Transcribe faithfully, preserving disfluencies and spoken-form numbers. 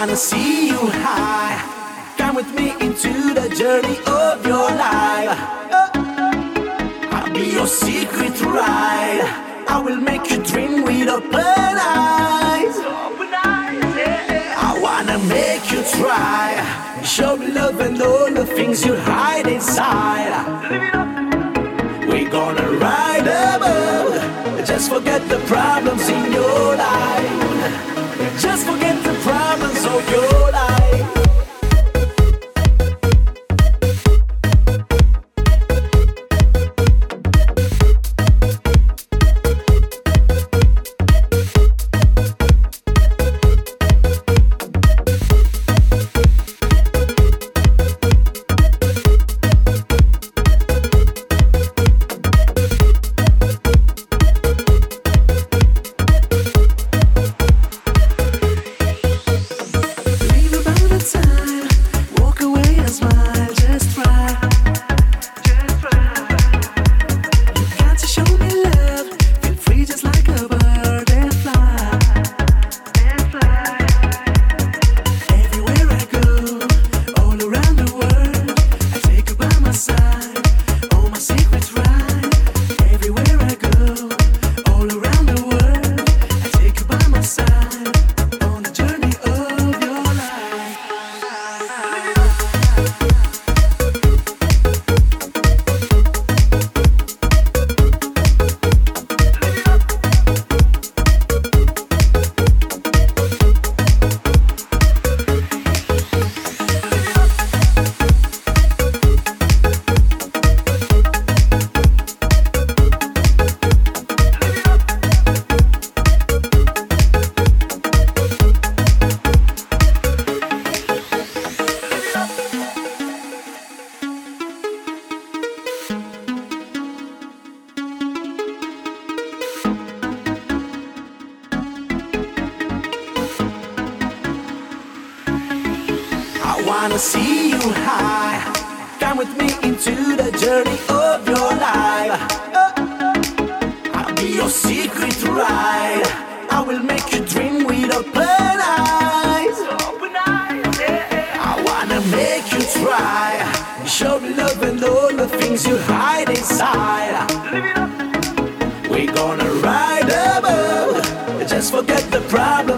wanna see you high. Come with me into the journey of your life. I'll be your secret ride. I will make you dream with open eyes. I wanna make you try. Show me love and all the things you hide inside. We're gonna ride above. Just forget the problems in your life. Just forget the problems of your life. I wanna see you high. Come with me into the journey of your life. I'll be your secret ride. I will make you dream with open eyes. I wanna make you try. Show me love and all the things you hide inside. We're gonna ride above. Just forget the problem.